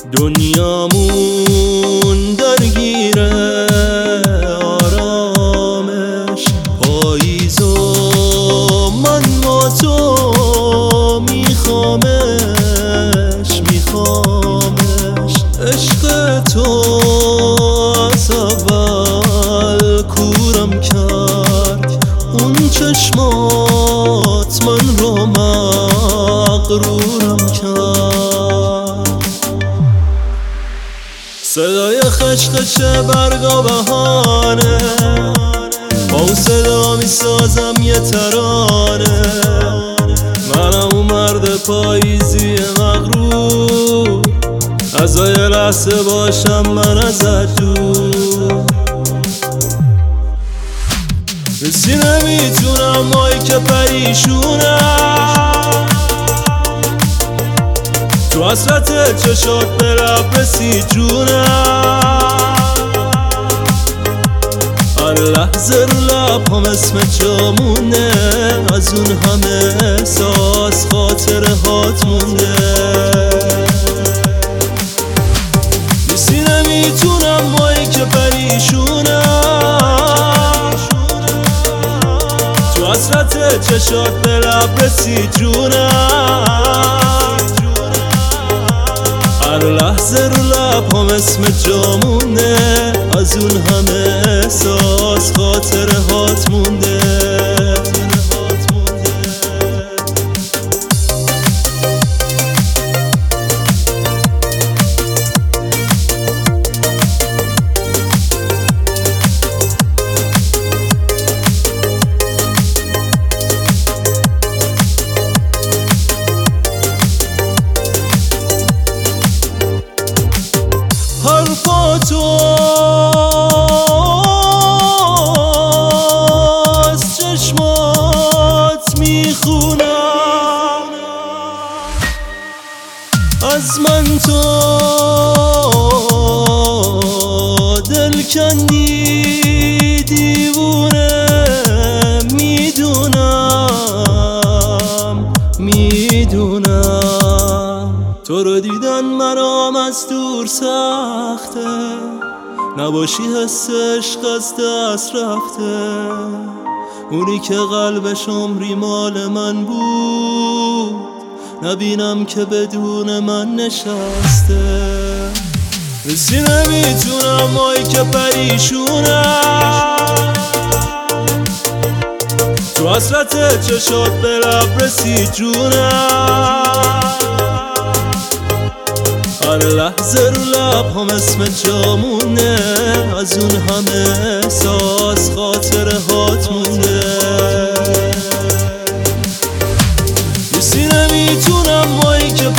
دنیامون درگیره آرامش پاییز و من با تو میخوامش عشق تو از اول کورم کرد اون چشمات من رو مغرورم کرد صدای خشخش برگا بهانه با اون صدا میسازم یه ترانه منم اون مرد پاییزی مغرور از یه لحظه باشم من ازت دور رسی نمیتونم مایی که پریشونم تو حسرت چشات به لب رسید جونم هر لحظه رو لب هم اسم جامونه از اون همه احساس خاطره هات مونده رسی نمیتونم مایی که پریشونم تو حسرت چشات به لب رسید جونم هر لحظه رو لب هم اسم جامونه از اون همه احساس خاطره هات مونده حرفا تو از چشمات میخونم از من تو دل کندی دیوونه میدونم تو رو دیدن مرام از دور سخته نباشی حس عشق از دست رفته اونی که قلبش عمری مال من بود نبینم که بدون من نشسته رسی نمیتونم مایی که پریشونم تو حسرت چشات به لب رسید جونم هر لحظه رو لب هم اسم جامونه از اون همه احساس خاطره هات مونده رسی نمیتونم مایی که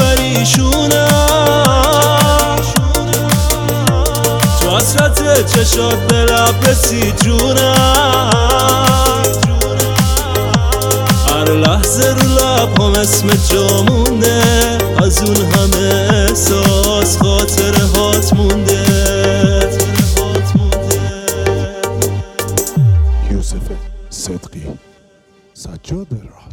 پریشونم تو حسرت چشات به لب رسید جونم هر لحظه رو لب هم اسم جامونه از اون همه احساس خاطره هات مونده یوسف صدقی سجاد راه